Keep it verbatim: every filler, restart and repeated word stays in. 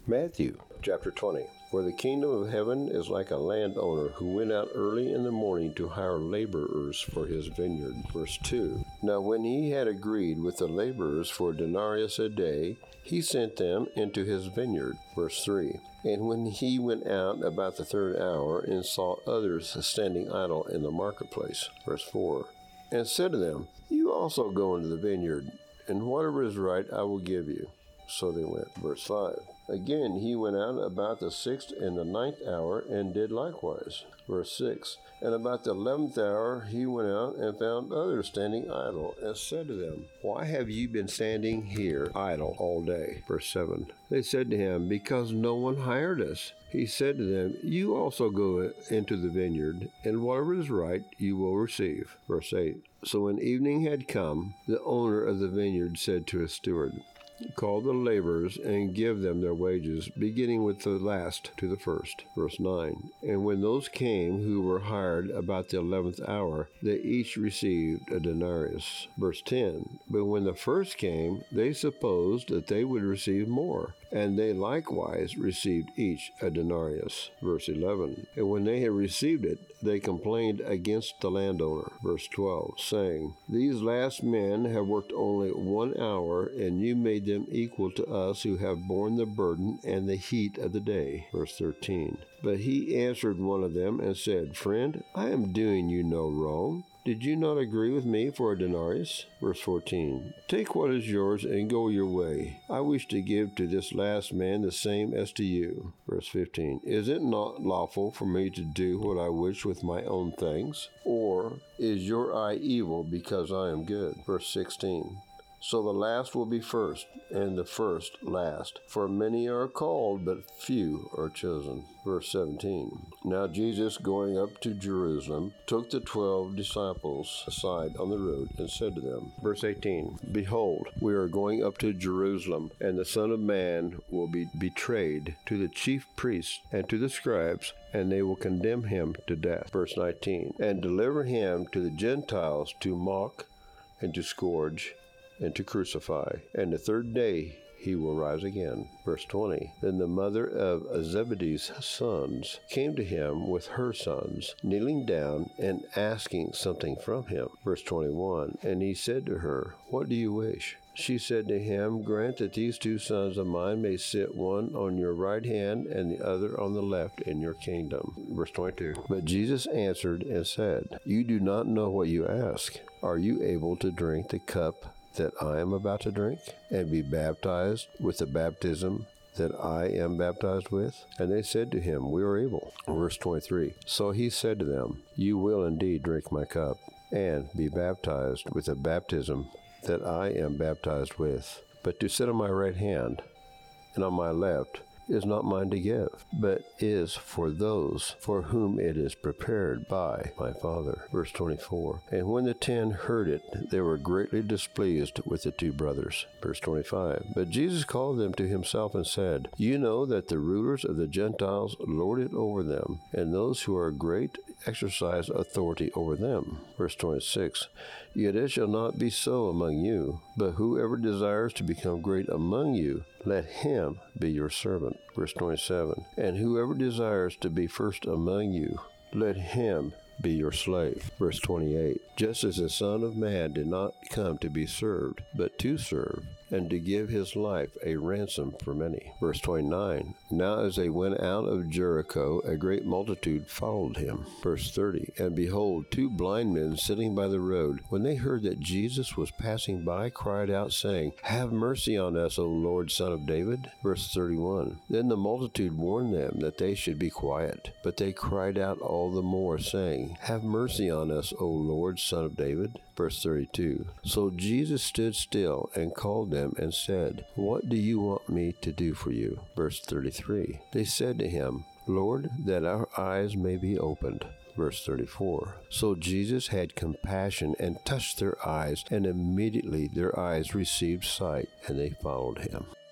Matthew chapter twenty. For the kingdom of heaven is like a landowner who went out early in the morning to hire laborers for his vineyard. Verse two. Now when he had agreed with the laborers for a denarius a day, he sent them into his vineyard. Verse three. And when he went out about the third hour and saw others standing idle in the marketplace. Verse four. And said to them, You also go into the vineyard, and whatever is right I will give you. So they went. Verse five. Again he went out about the sixth and the ninth hour, and did likewise. Verse six. And about the eleventh hour he went out and found others standing idle, and said to them, Why have ye been standing here idle all day? Verse seven. They said to him, Because no one hired us. He said to them, You also go into the vineyard, and whatever is right you will receive. Verse eight. So when evening had come, the owner of the vineyard said to his steward, Call the laborers and give them their wages, beginning with the last to the first. Verse nine. And when those came who were hired about the eleventh hour, they each received a denarius. Verse ten. But when the first came, they supposed that they would receive more, and they likewise received each a denarius. Verse eleven. And when they had received it, they complained against the landowner. Verse twelve, saying, These last men have worked only one hour, and you made them equal to us who have borne the burden and the heat of the day. Verse thirteen. But he answered one of them and said, Friend, I am doing you no wrong. Did you not agree with me for a denarius? Verse fourteen. Take what is yours and go your way. I wish to give to this last man the same as to you. Verse fifteen. Is it not lawful for me to do what I wish with my own things? Or is your eye evil because I am good? Verse sixteen. So the last will be first, and the first last. For many are called, but few are chosen. Verse seventeen. Now Jesus, going up to Jerusalem, took the twelve disciples aside on the road, and said to them, Verse eighteen. Behold, we are going up to Jerusalem, and the Son of Man will be betrayed to the chief priests and to the scribes, and they will condemn him to death. Verse nineteen. And deliver him to the Gentiles to mock and to scourge and to crucify, and the third day he will rise again. Verse twenty. Then the mother of Zebedee's sons came to him with her sons, kneeling down and asking something from him. Verse twenty-one. And he said to her, What do you wish? She said to him, Grant that these two sons of mine may sit one on your right hand and the other on the left in your kingdom. Verse twenty-two. But Jesus answered and said, You do not know what you ask. Are you able to drink the cup that I am about to drink, and be baptized with the baptism that I am baptized with? And they said to him, We are able. Verse twenty-three. So he said to them, You will indeed drink my cup, and be baptized with the baptism that I am baptized with. But to sit on my right hand and on my left is not mine to give, but is for those for whom it is prepared by my Father. Verse twenty-four. And when the ten heard it, they were greatly displeased with the two brothers. Verse twenty-five. But Jesus called them to himself and said, You know that the rulers of the Gentiles lord it over them, and those who are great exercise authority over them. Verse twenty-six. Yet it shall not be so among you, but whoever desires to become great among you, let him be your servant. Verse twenty-seven. And whoever desires to be first among you, let him be your slave. Verse twenty-eight. Just as the Son of Man did not come to be served, but to serve, and to give his life a ransom for many. Verse twenty-nine. Now as they went out of Jericho, a great multitude followed him. Verse thirty. And behold, two blind men sitting by the road, when they heard that Jesus was passing by, cried out, saying, Have mercy on us, O Lord, Son of David. Verse thirty-one. Then the multitude warned them that they should be quiet. But they cried out all the more, saying, Have mercy on us, O Lord, Son of David. Verse thirty-two. So Jesus stood still and called them and said, What do you want me to do for you? Verse thirty-three. They said to him, Lord, that our eyes may be opened. Verse thirty-four. So Jesus had compassion and touched their eyes, and immediately their eyes received sight, and they followed him.